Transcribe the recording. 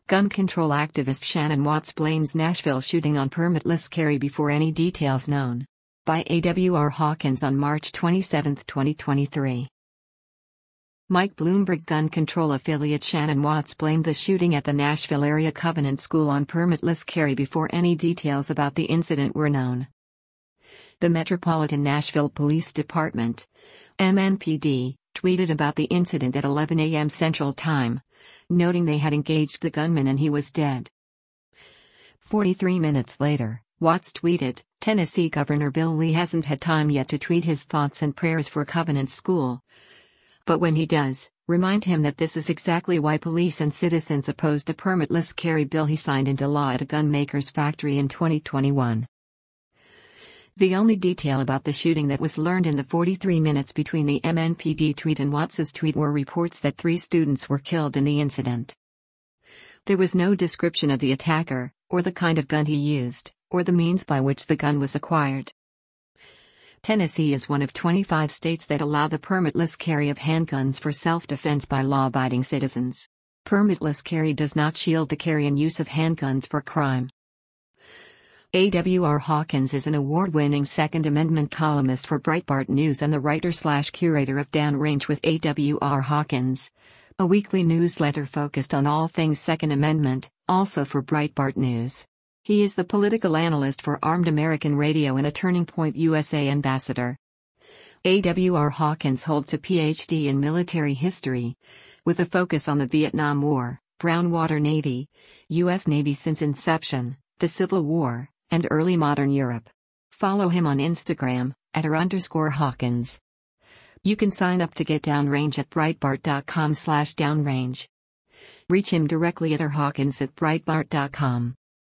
Gun control activist Shannon Watts blames Nashville shooting on permitless carry before any details known. By A.W.R. Hawkins on March 27, 2023. Mike Bloomberg gun control affiliate Shannon Watts blamed the shooting at the Nashville area Covenant School on permitless carry before any details about the incident were known. The Metropolitan Nashville Police Department, MNPD, tweeted about the incident at 11 a.m. Central Time, noting they had engaged the gunman and he was dead. 43 minutes later, Watts tweeted, "Tennessee Governor Bill Lee hasn't had time yet to tweet his thoughts and prayers for Covenant School. But when he does, remind him that this is exactly why police and citizens opposed the permitless carry bill he signed into law at a gun maker's factory in 2021. The only detail about the shooting that was learned in the 43 minutes between the MNPD tweet and Watts's tweet were reports that 3 students were killed in the incident. There was no description of the attacker, or the kind of gun he used, or the means by which the gun was acquired. Tennessee is one of 25 states that allow the permitless carry of handguns for self-defense by law-abiding citizens. Permitless carry does not shield the carry and use of handguns for crime. A.W.R. Hawkins is an award-winning Second Amendment columnist for Breitbart News and the writer/curator of Downrange with A.W.R. Hawkins, a weekly newsletter focused on all things Second Amendment, also for Breitbart News. He is the political analyst for Armed American Radio and a Turning Point USA ambassador. A.W.R. Hawkins holds a Ph.D. in military history, with a focus on the Vietnam War, Brown Water Navy, U.S. Navy since inception, the Civil War, and early modern Europe. Follow him on Instagram, @r_Hawkins. You can sign up to get Downrange at Breitbart.com/downrange. Reach him directly at rhawkins@breitbart.com.